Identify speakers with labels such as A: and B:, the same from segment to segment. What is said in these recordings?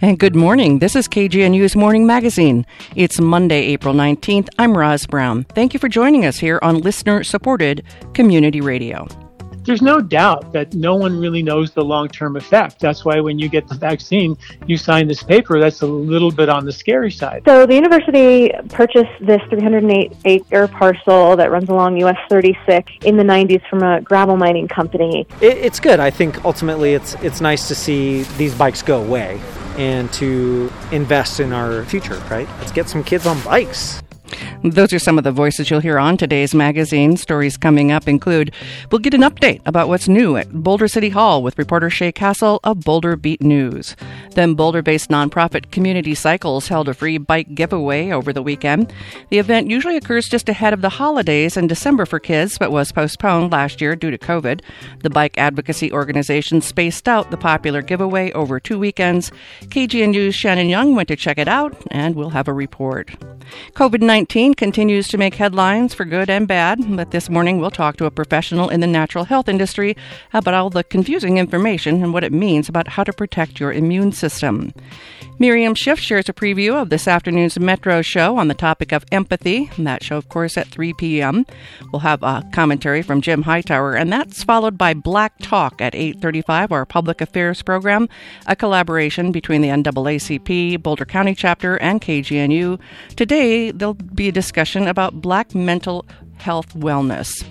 A: And good morning. This is KGNU's Morning Magazine. It's Monday, April 19th. I'm Roz Brown. Thank you for joining us here on listener-supported community radio.
B: There's no doubt that no one really knows the long-term effect. That's why when you get the vaccine, you sign this paper. That's a little bit on the scary side.
C: So the university purchased this 308-acre parcel that runs along US 36 in the 90s from a gravel mining company.
D: It's good. I think ultimately it's nice to see these bikes go away and to invest in our future, right? Let's get some kids on bikes.
A: Those are some of the voices you'll hear on today's magazine. Stories coming up include, we'll get an update about what's new at Boulder City Hall with reporter Shay Castle of Boulder Beat News. Then Boulder-based nonprofit Community Cycles held a free bike giveaway over the weekend. The event usually occurs just ahead of the holidays in December for kids, but was postponed last year due to COVID. The bike advocacy organization spaced out the popular giveaway over 2 weekends. KGNU's Shannon Young went to check it out, and we'll have a report. COVID-19 continues to make headlines for good and bad, but this morning we'll talk to a professional in the natural health industry about all the confusing information and what it means about how to protect your immune system. Miriam Schiff shares a preview of this afternoon's Metro show on the topic of empathy. That show, of course, at 3 p.m. We'll have a commentary from Jim Hightower, and that's followed by Black Talk at 8:35, our public affairs program, a collaboration between the NAACP, Boulder County Chapter, and KGNU. Today, there'll be a discussion about Black mental health wellness.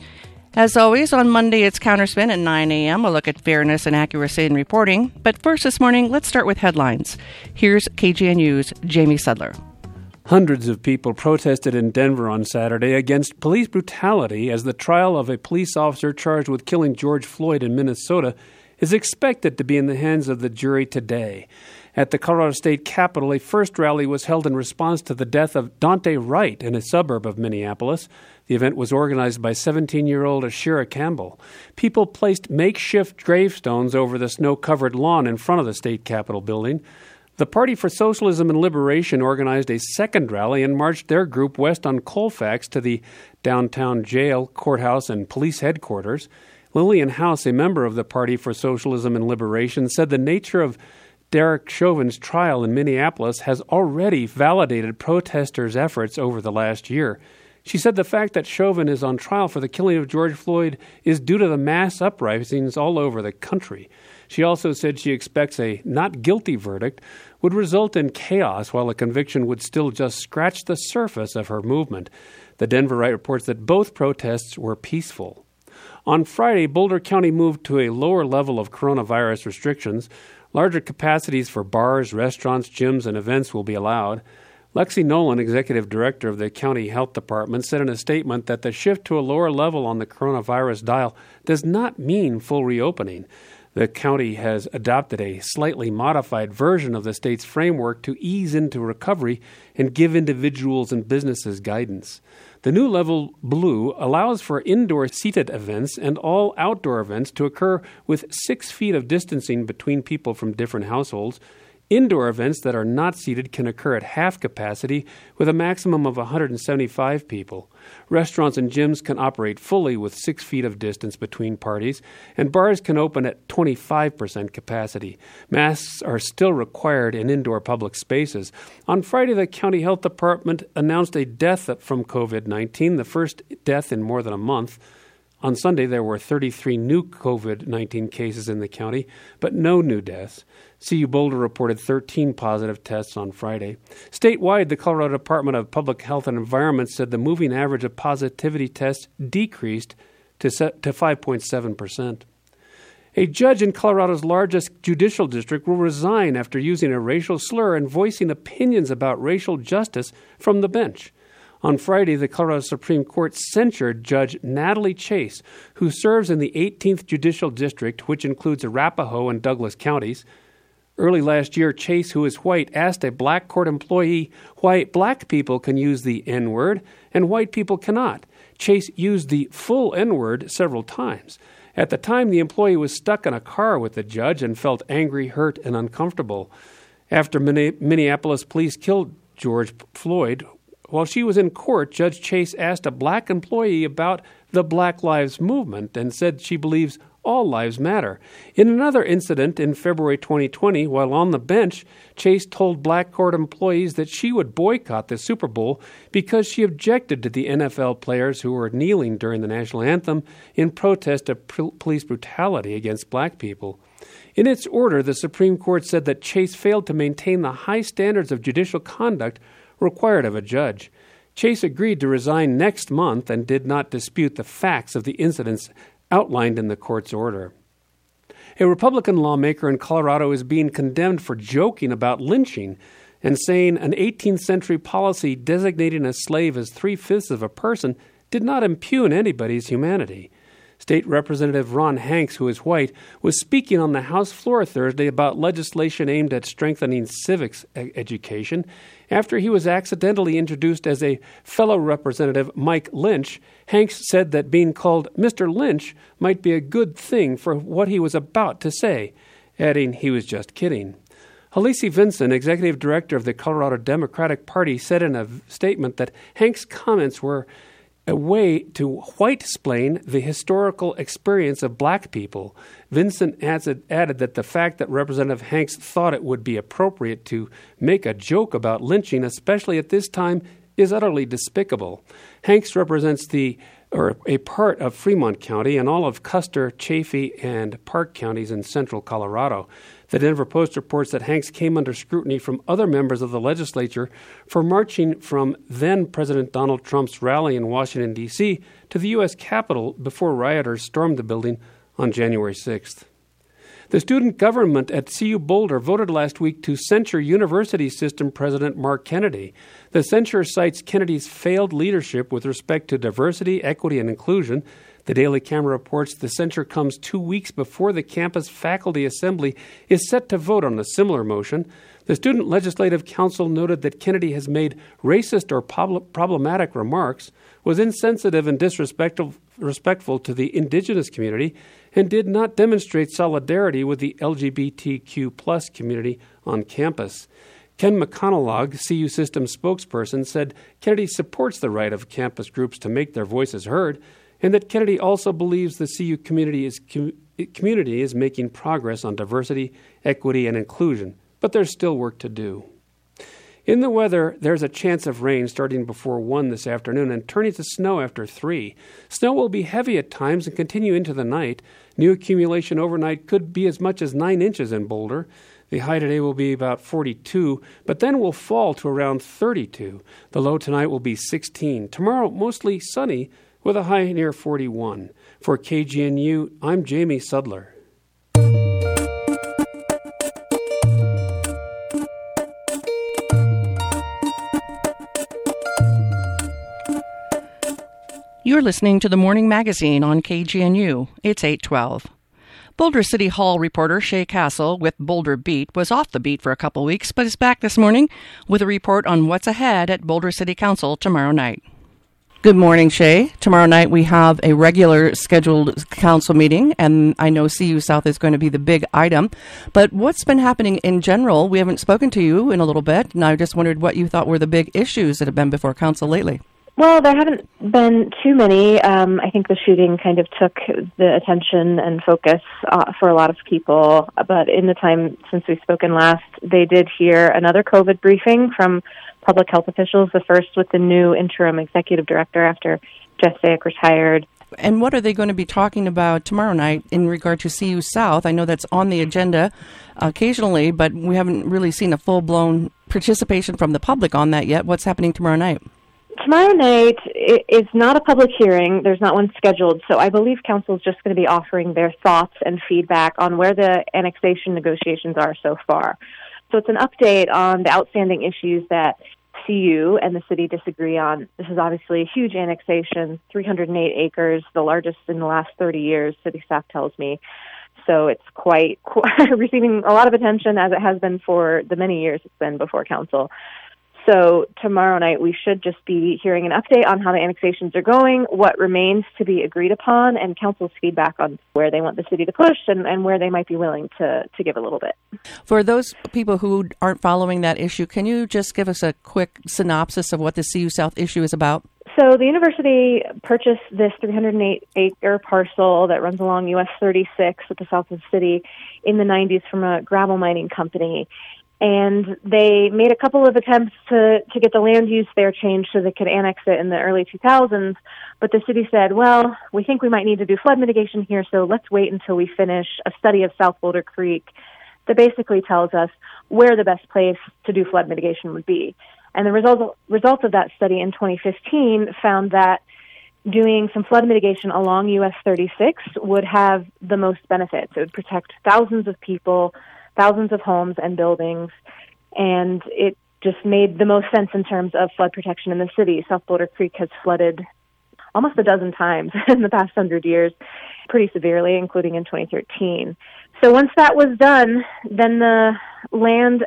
A: As always, on Monday, it's Counterspin at 9 a.m. We'll look at fairness and accuracy in reporting. But first this morning, let's start with headlines. Here's KGNU's Jamie Sudler.
E: Hundreds of people protested in Denver on Saturday against police brutality as the trial of a police officer charged with killing George Floyd in Minnesota is expected to be in the hands of the jury today. At the Colorado State Capitol, a first rally was held in response to the death of Dante Wright in a suburb of Minneapolis. The event was organized by 17-year-old Ashira Campbell. People placed makeshift gravestones over the snow-covered lawn in front of the State Capitol building. The Party for Socialism and Liberation organized a second rally and marched their group west on Colfax to the downtown jail, courthouse, and police headquarters. Lillian House, a member of the Party for Socialism and Liberation, said the nature of Derek Chauvin's trial in Minneapolis has already validated protesters' efforts over the last year. She said the fact that Chauvin is on trial for the killing of George Floyd is due to the mass uprisings all over the country. She also said she expects a not guilty verdict would result in chaos, while a conviction would still just scratch the surface of her movement. The Denverite reports that both protests were peaceful. On Friday, Boulder County moved to a lower level of coronavirus restrictions. Larger capacities for bars, restaurants, gyms, and events will be allowed. Lexi Nolan, executive director of the county health department, said in a statement that the shift to a lower level on the coronavirus dial does not mean full reopening. The county has adopted a slightly modified version of the state's framework to ease into recovery and give individuals and businesses guidance. The new level blue allows for indoor seated events and all outdoor events to occur with 6 feet of distancing between people from different households. Indoor events that are not seated can occur at half capacity with a maximum of 175 people. Restaurants and gyms can operate fully with 6 feet of distance between parties, and bars can open at 25% capacity. Masks are still required in indoor public spaces. On Friday, the county health department announced a death from COVID-19, the first death in more than a month. On Sunday, there were 33 new COVID-19 cases in the county, but no new deaths. CU Boulder reported 13 positive tests on Friday. Statewide, the Colorado Department of Public Health and Environment said the moving average of positivity tests decreased to 5.7%. A judge in Colorado's largest judicial district will resign after using a racial slur and voicing opinions about racial justice from the bench. On Friday, the Colorado Supreme Court censured Judge Natalie Chase, who serves in the 18th Judicial District, which includes Arapahoe and Douglas counties. Early last year, Chase, who is white, asked a black court employee why black people can use the N-word and white people cannot. Chase used the full N-word several times. At the time, the employee was stuck in a car with the judge and felt angry, hurt, and uncomfortable. After Minneapolis police killed George Floyd, while she was in court, Judge Chase asked a black employee about the Black Lives Movement and said she believes all lives matter. In another incident in February 2020, while on the bench, Chase told Black Court employees that she would boycott the Super Bowl because she objected to the NFL players who were kneeling during the national anthem in protest of police brutality against black people. In its order, the Supreme Court said that Chase failed to maintain the high standards of judicial conduct required of a judge. Chase agreed to resign next month and did not dispute the facts of the incidents outlined in the court's order. A Republican lawmaker in Colorado is being condemned for joking about lynching and saying an 18th century policy designating a slave as 3/5 of a person did not impugn anybody's humanity. State Representative Ron Hanks, who is white, was speaking on the House floor Thursday about legislation aimed at strengthening civics education after he was accidentally introduced as a fellow Representative Mike Lynch. Hanks said that being called Mr. Lynch might be a good thing for what he was about to say, adding he was just kidding. Halsey Vinson, executive director of the Colorado Democratic Party, said in a statement that Hanks' comments were a way to white-splain the historical experience of black people. Vincent added that the fact that Representative Hanks thought it would be appropriate to make a joke about lynching, especially at this time, is utterly despicable. Hanks represents a part of Fremont County and all of Custer, Chaffee, and Park counties in central Colorado. The Denver Post reports that Hanks came under scrutiny from other members of the legislature for marching from then-President Donald Trump's rally in Washington, D.C. to the U.S. Capitol before rioters stormed the building on January 6th. The student government at CU Boulder voted last week to censure University System President Mark Kennedy. The censure cites Kennedy's failed leadership with respect to diversity, equity, and inclusion. The Daily Camera reports the censure comes 2 weeks before the campus faculty assembly is set to vote on a similar motion. The Student Legislative Council noted that Kennedy has made racist or problematic remarks, was insensitive and disrespectful to the indigenous community, and did not demonstrate solidarity with the LGBTQ+ community on campus. Ken McConnellag, CU System spokesperson, said Kennedy supports the right of campus groups to make their voices heard, and that Kennedy also believes the CU community is making progress on diversity, equity, and inclusion, but there's still work to do. In the weather, there's a chance of rain starting before 1 this afternoon and turning to snow after 3. Snow will be heavy at times and continue into the night. New accumulation overnight could be as much as 9 inches in Boulder. The high today will be about 42, but then will fall to around 32. The low tonight will be 16. Tomorrow, mostly sunny, with a high near 41. For KGNU, I'm Jamie Sudler.
A: You're listening to the Morning Magazine on KGNU. It's 8:12. Boulder City Hall reporter Shay Castle with Boulder Beat was off the beat for a couple weeks, but is back this morning with a report on what's ahead at Boulder City Council tomorrow night. Good morning, Shay. Tomorrow night we have a regular scheduled council meeting, and I know CU South is going to be the big item. But what's been happening in general? We haven't spoken to you in a little bit, and I just wondered what you thought were the big issues that have been before council lately.
C: Well, there haven't been too many. I think the shooting kind of took the attention and focus for a lot of people. But in the time since we've spoken last, they did hear another COVID briefing from public health officials, the first with the new interim executive director after Jeff Zayak retired.
A: And what are they going to be talking about tomorrow night in regard to CU South? I know that's on the agenda occasionally, but we haven't really seen a full-blown participation from the public on that yet. What's happening tomorrow night?
C: Tomorrow night is not a public hearing. There's not one scheduled. So I believe council is just going to be offering their thoughts and feedback on where the annexation negotiations are so far. So it's an update on the outstanding issues that CU and the city disagree on. This is obviously a huge annexation, 308 acres, the largest in the last 30 years, city staff tells me. So it's quite receiving a lot of attention, as it has been for the many years it's been before council. So tomorrow night we should just be hearing an update on how the annexations are going, what remains to be agreed upon, and council's feedback on where they want the city to push and where they might be willing to give a little bit.
A: For those people who aren't following that issue, can you just give us a quick synopsis of what the CU South issue is about?
C: So the university purchased this 308-acre parcel that runs along US 36 at the south of the city in the 90s from a gravel mining company. And they made a couple of attempts to get the land use there changed so they could annex it in the early 2000s. But the city said, well, we think we might need to do flood mitigation here, so let's wait until we finish a study of South Boulder Creek that basically tells us where the best place to do flood mitigation would be. And the results of that study in 2015 found that doing some flood mitigation along US 36 would have the most benefits. It would protect thousands of people, thousands of homes and buildings, and it just made the most sense in terms of flood protection in the city. South Boulder Creek has flooded almost a dozen times in the past 100 years, pretty severely, including in 2013. So once that was done, then the land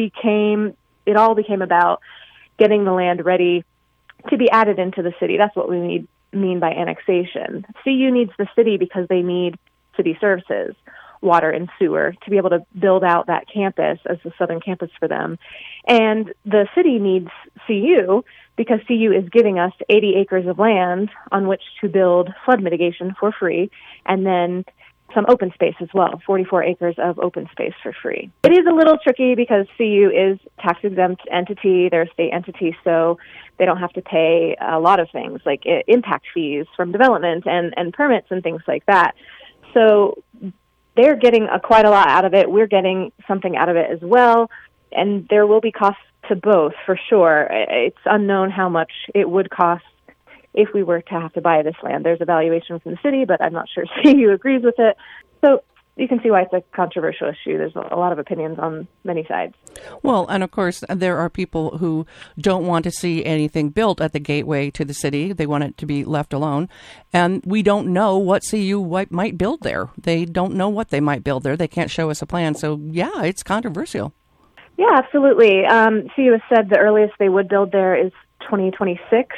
C: it all became about getting the land ready to be added into the city. That's what we mean by annexation. CU needs the city because they need city services, water and sewer, to be able to build out that campus as the southern campus for them. And the city needs CU because CU is giving us 80 acres of land on which to build flood mitigation for free, and then some open space as well, 44 acres of open space for free. It is a little tricky because CU is tax-exempt entity, they're a state entity, so they don't have to pay a lot of things like impact fees from development and permits and things like that. So they're getting quite a lot out of it. We're getting something out of it as well, and there will be costs to both for sure. It's unknown how much it would cost if we were to have to buy this land. There's a valuation from the city, but I'm not sure CU agrees with it. So you can see why it's a controversial issue. There's a lot of opinions on many sides.
A: Well, and of course, there are people who don't want to see anything built at the gateway to the city. They want it to be left alone. And we don't know what CU might build there. They don't know what they might build there. They can't show us a plan. So, yeah, it's controversial.
C: Yeah, absolutely. CU has said the earliest they would build there is 2026,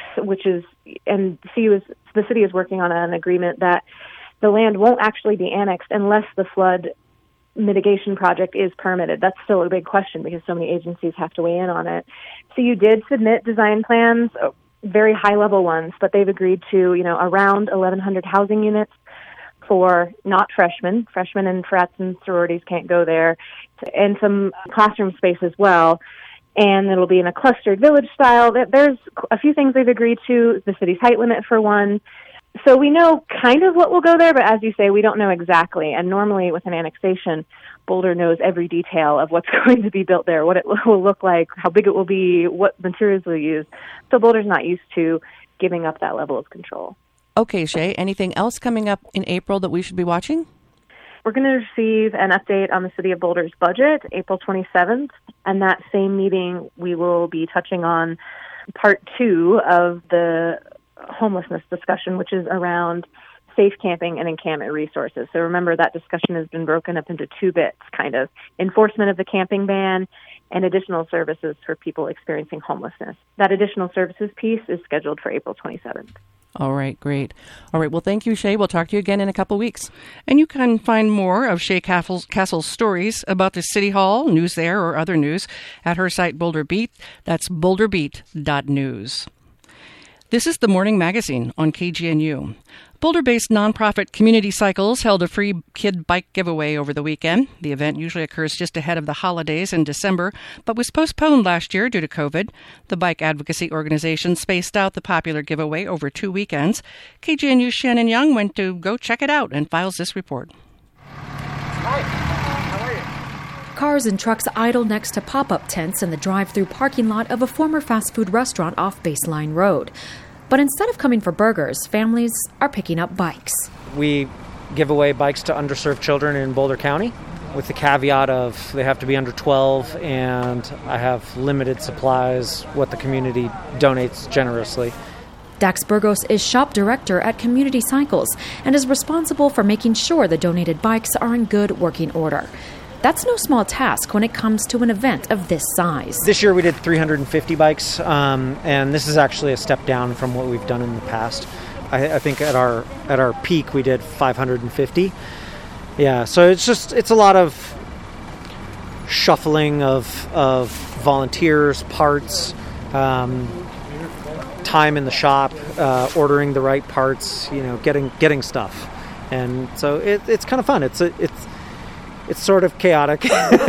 C: and the city is working on an agreement that the land won't actually be annexed unless the flood mitigation project is permitted. That's still a big question because so many agencies have to weigh in on it. CU did submit design plans, very high-level ones, but they've agreed to, around 1,100 housing units for not freshmen. Freshmen and frats and sororities can't go there, and some classroom space as well. And it'll be in a clustered village style. There's a few things they've agreed to, the city's height limit for one. So we know kind of what will go there, but as you say, we don't know exactly. And normally with an annexation, Boulder knows every detail of what's going to be built there, what it will look like, how big it will be, what materials we'll use. So Boulder's not used to giving up that level of control.
A: Okay, Shay, anything else coming up in April that we should be watching?
C: We're going to receive an update on the City of Boulder's budget, April 27th, and that same meeting we will be touching on part 2 of the homelessness discussion, which is around safe camping and encampment resources. So remember, that discussion has been broken up into 2 bits, kind of enforcement of the camping ban and additional services for people experiencing homelessness. That additional services piece is scheduled for April 27th.
A: All right, great. All right, well, thank you, Shay. We'll talk to you again in a couple weeks. And you can find more of Shay Castle's stories about the City Hall, news there, or other news at her site, Boulder Beat. That's boulderbeat.news. This is the Morning Magazine on KGNU. Boulder-based nonprofit Community Cycles held a free kid bike giveaway over the weekend. The event usually occurs just ahead of the holidays in December, but was postponed last year due to COVID. The bike advocacy organization spaced out the popular giveaway over 2 weekends. KGNU's Shannon Young went to go check it out and files this report.
F: Hi, how are you?
G: Cars and trucks idle next to pop-up tents in the drive-through parking lot of a former fast food restaurant off Baseline Road. But instead of coming for burgers, families are picking up bikes.
D: We give away bikes to underserved children in Boulder County with the caveat of they have to be under 12, and I have limited supplies, what the community donates generously.
G: Dax Burgos is shop director at Community Cycles and is responsible for making sure the donated bikes are in good working order. That's no small task when it comes to an event of this size.
D: This year we did 350 bikes, and this is actually a step down from what we've done in the past. I think at our peak we did 550. Yeah, so it's a lot of shuffling of volunteers, parts, time time in the shop, ordering the right parts, getting stuff. And so it's kind of fun. It's sort of chaotic,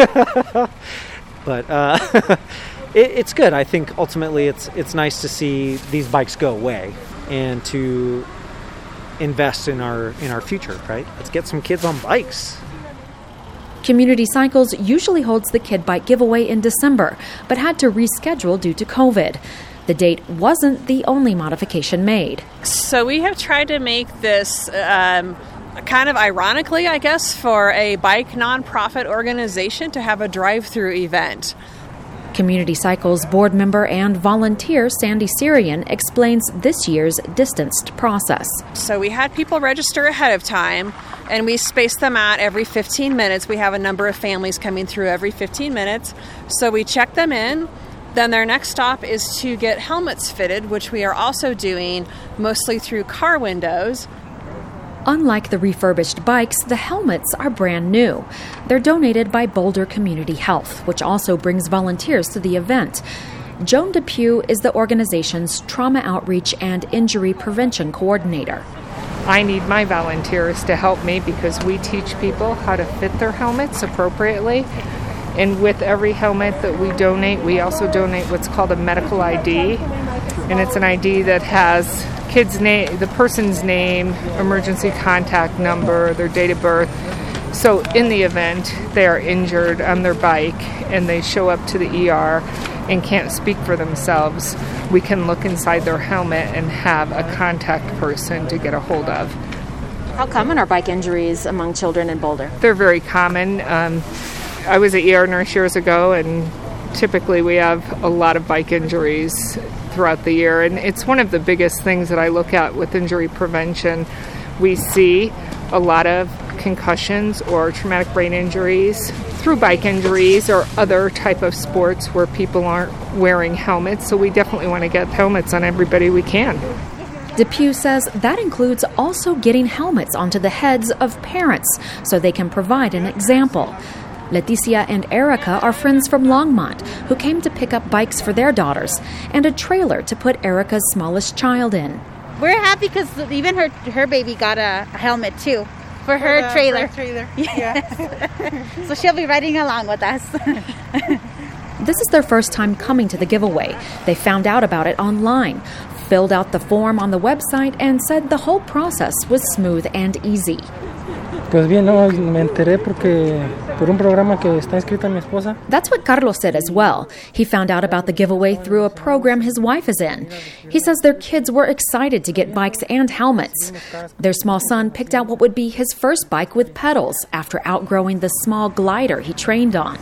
D: but it's good. I think ultimately it's nice to see these bikes go away and to invest in our future, right? Let's get some kids on bikes.
G: Community Cycles usually holds the Kid Bike giveaway in December, but had to reschedule due to COVID. The date wasn't the only modification made.
H: So we have tried to make this kind of ironically, I guess, for a bike nonprofit organization to have a drive-through event.
G: Community Cycles board member and volunteer Sandy Syrian explains this year's distanced process.
H: So we had people register ahead of time, and we spaced them out every 15 minutes. We have a number of families coming through every 15 minutes. So we check them in. Then their next stop is to get helmets fitted, which we are also doing mostly through car windows.
G: Unlike the refurbished bikes, the helmets are brand new. They're donated by Boulder Community Health, which also brings volunteers to the event. Joan Depew is the organization's trauma outreach and injury prevention coordinator.
I: I need my volunteers to help me because we teach people how to fit their helmets appropriately. And with every helmet that we donate, we also donate what's called a medical ID. And it's an ID that has kid's name, the person's name, emergency contact number, their date of birth. So in the event they are injured on their bike and they show up to the ER and can't speak for themselves, we can look inside their helmet and have a contact person to get a hold of.
J: How common are bike injuries among children in Boulder?
I: They're very common. I was an ER nurse years ago, and typically we have a lot of bike injuries throughout the year, and it's one of the biggest things that I look at with injury prevention. We see a lot of concussions or traumatic brain injuries through bike injuries or other type of sports where people aren't wearing helmets, so we definitely want to get helmets on everybody we can.
G: Depew says that includes also getting helmets onto the heads of parents so they can provide an example. Leticia and Erica are friends from Longmont who came to pick up bikes for their daughters and a trailer to put Erica's smallest child in.
K: We're happy because even her baby got a helmet too for her trailer. Yeah. So she'll be riding along with us.
G: This is their first time coming to the giveaway. They found out about it online, filled out the form on the website, and said the whole process was smooth and easy.
L: Pues bien, no, me enteré por un programa que está inscrita mi esposa.
G: That's what Carlos said as well. He found out about the giveaway through a program his wife is in. He says their kids were excited to get bikes and helmets. Their small son picked out what would be his first bike with pedals after outgrowing the small glider he trained on.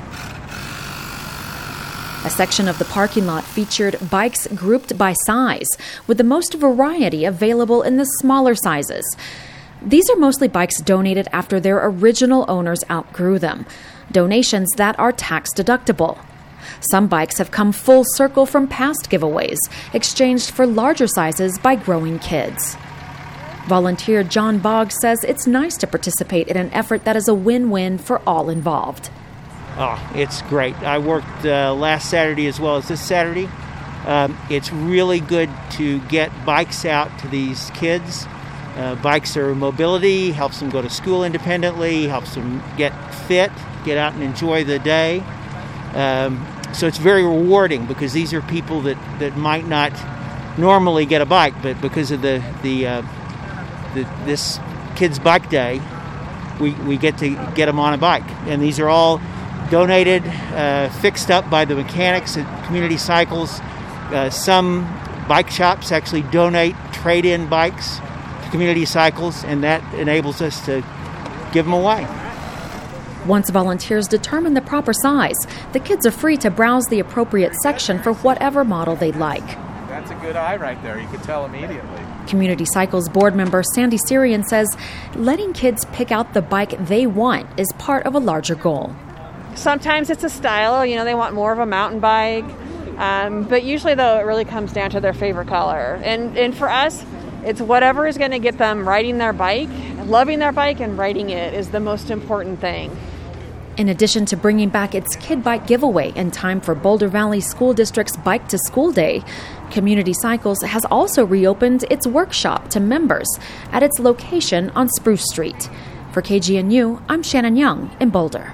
G: A section of the parking lot featured bikes grouped by size, with the most variety available in the smaller sizes. These are mostly bikes donated after their original owners outgrew them, donations that are tax deductible. Some bikes have come full circle from past giveaways, exchanged for larger sizes by growing kids. Volunteer John Boggs says it's nice to participate in an effort that is a win-win for all involved.
M: Oh, it's great. I worked last Saturday as well as this Saturday. It's really good to get bikes out to these kids. Bikes are mobility, helps them go to school independently, helps them get fit, get out and enjoy the day. So it's very rewarding because these are people that might not normally get a bike, but because of this Kids Bike Day, we get to get them on a bike. And these are all donated, fixed up by the mechanics at Community Cycles. Some bike shops actually donate trade-in bikes to Community Cycles, and that enables us to give them away.
G: Once volunteers determine the proper size, the kids are free to browse the appropriate section for whatever model they'd like.
N: That's a good eye right there. You can tell immediately.
G: Community Cycles board member Sandy Syrian says letting kids pick out the bike they want is part of a larger goal.
H: Sometimes it's a style, they want more of a mountain bike. But usually, though, it really comes down to their favorite color. And for us, it's whatever is going to get them riding their bike, loving their bike, and riding it is the most important thing.
G: In addition to bringing back its Kid Bike giveaway in time for Boulder Valley School District's Bike to School Day, Community Cycles has also reopened its workshop to members at its location on Spruce Street. For KGNU, I'm Shannon Young in Boulder.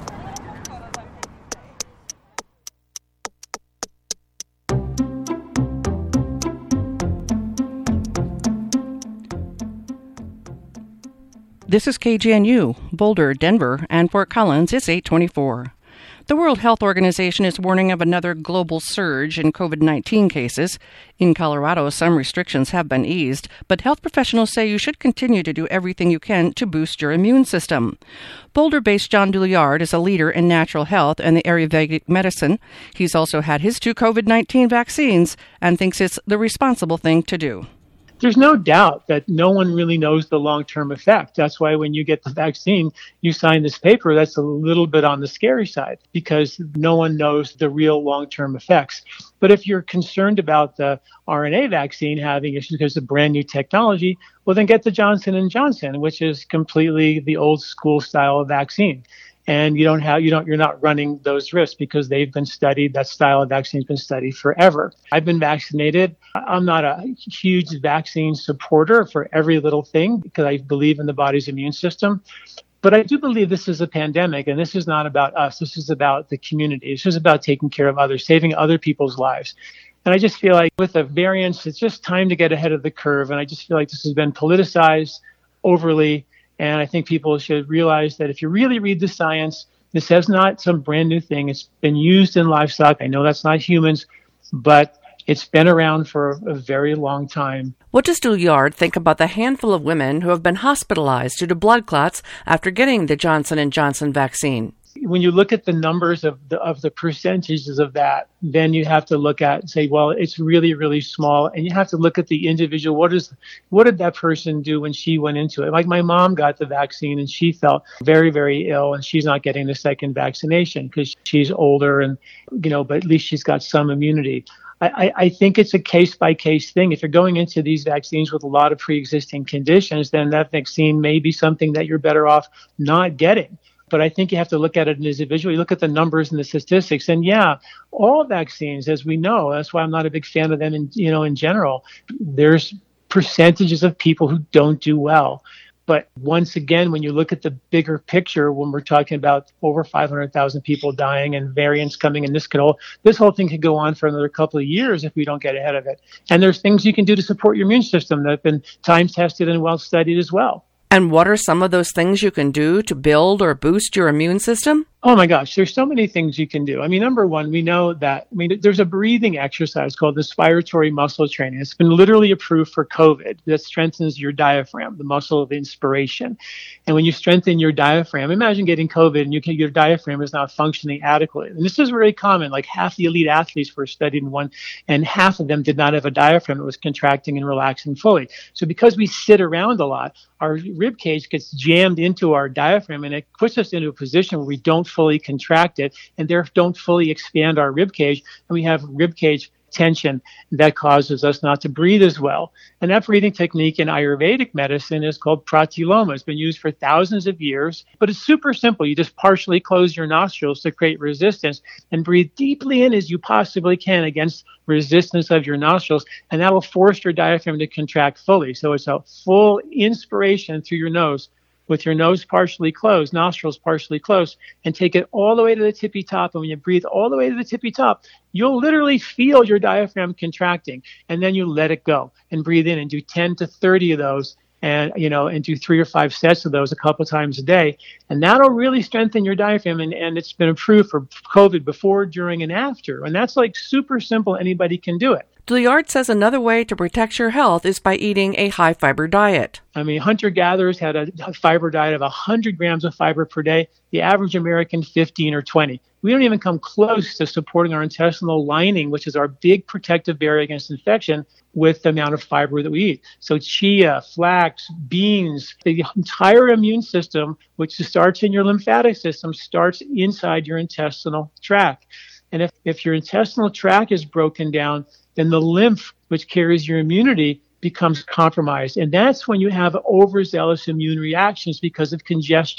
A: This is KGNU, Boulder, Denver, and Fort Collins. It's 8:24. The World Health Organization is warning of another global surge in COVID-19 cases. In Colorado, some restrictions have been eased, but health professionals say you should continue to do everything you can to boost your immune system. Boulder-based John Douillard is a leader in natural health and the Ayurvedic medicine. He's also had his 2 COVID-19 vaccines and thinks it's the responsible thing to do.
B: There's no doubt that no one really knows the long-term effect. That's why when you get the vaccine, you sign this paper that's a little bit on the scary side because no one knows the real long-term effects. But if you're concerned about the RNA vaccine having issues because of brand new technology, well, then get the Johnson & Johnson, which is completely the old school style of vaccine. And you're not running those risks because they've been studied. That style of vaccine has been studied forever. I've been vaccinated. I'm not a huge vaccine supporter for every little thing because I believe in the body's immune system. But I do believe this is a pandemic, and this is not about us. This is about the community. This is about taking care of others, saving other people's lives. And I just feel like with the variants, it's just time to get ahead of the curve. And I just feel like this has been politicized overly. And I think people should realize that if you really read the science, this is not some brand new thing. It's been used in livestock. I know that's not humans, but it's been around for a very long time.
A: What does Douillard think about the handful of women who have been hospitalized due to blood clots after getting the Johnson & Johnson vaccine?
B: When you look at the numbers of the percentages of that, then you have to look at and say, well, it's really, really small. And you have to look at the individual. What did that person do when she went into it? Like my mom got the vaccine and she felt very, very ill and she's not getting the second vaccination because she's older and, but at least she's got some immunity. I think it's a case-by-case thing. If you're going into these vaccines with a lot of pre-existing conditions, then that vaccine may be something that you're better off not getting. But I think you have to look at it individually. You look at the numbers and the statistics. And yeah, all vaccines, as we know, that's why I'm not a big fan of them in general. There's percentages of people who don't do well. But once again, when you look at the bigger picture, when we're talking about over 500,000 people dying and variants coming, and this whole thing could go on for another couple of years if we don't get ahead of it. And there's things you can do to support your immune system that have been time tested and well studied as well.
A: And what are some of those things you can do to build or boost your immune system?
B: Oh my gosh, there's so many things you can do. Number one, we know that, there's a breathing exercise called the inspiratory muscle training. It's been literally approved for COVID that strengthens your diaphragm, the muscle of inspiration. And when you strengthen your diaphragm, imagine getting COVID and your diaphragm is not functioning adequately. And this is very common, like half the elite athletes were studied in one, and half of them did not have a diaphragm that was contracting and relaxing fully. So because we sit around a lot, our rib cage gets jammed into our diaphragm and it puts us into a position where we don't fully contract it and therefore don't fully expand our rib cage, and we have rib cage tension that causes us not to breathe as well. And that breathing technique in Ayurvedic medicine is called pratiloma. It's been used for thousands of years, but it's super simple. You just partially close your nostrils to create resistance and breathe deeply in as you possibly can against resistance of your nostrils, and that will force your diaphragm to contract fully. So it's a full inspiration through your nose with your nose partially closed, nostrils partially closed, and take it all the way to the tippy top. And when you breathe all the way to the tippy top, you'll literally feel your diaphragm contracting, and then you let it go and breathe in and do 10 to 30 of those and do 3 or 5 sets of those a couple times a day. And that'll really strengthen your diaphragm. And it's been approved for COVID before, during, and after. And that's like super simple. Anybody can do it.
A: Douillard says another way to protect your health is by eating a high-fiber diet.
B: Hunter-gatherers had a fiber diet of 100 grams of fiber per day. The average American, 15 or 20. We don't even come close to supporting our intestinal lining, which is our big protective barrier against infection, with the amount of fiber that we eat. So chia, flax, beans, the entire immune system, which starts in your lymphatic system, starts inside your intestinal tract. And if your intestinal tract is broken down, then the lymph, which carries your immunity, becomes compromised. And that's when you have overzealous immune reactions because of congestion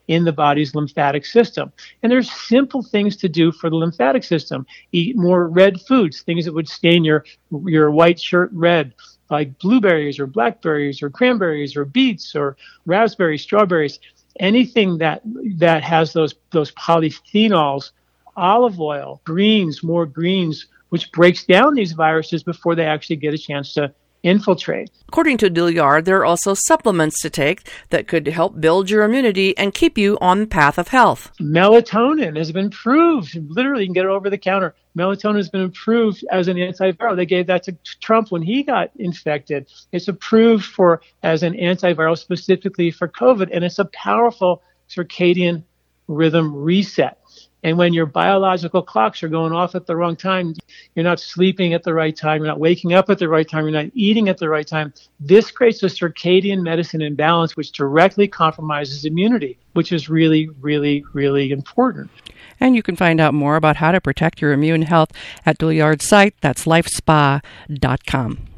B: in the body's lymphatic system. And there's simple things to do for the lymphatic system. Eat more red foods, things that would stain your white shirt red, like blueberries or blackberries or cranberries or beets or raspberries, strawberries, anything that has those polyphenols, olive oil, greens, more greens, which breaks down these viruses before they actually get a chance to infiltrate.
A: According to Douillard, there are also supplements to take that could help build your immunity and keep you on the path of health.
B: Melatonin has been proved. Literally, you can get it over the counter. Melatonin has been approved as an antiviral. They gave that to Trump when he got infected. It's approved as an antiviral specifically for COVID, and it's a powerful circadian rhythm reset. And when your biological clocks are going off at the wrong time, you're not sleeping at the right time, you're not waking up at the right time, you're not eating at the right time, this creates a circadian medicine imbalance which directly compromises immunity, which is really, really, really important.
A: And you can find out more about how to protect your immune health at Douillard's site. That's lifespa.com.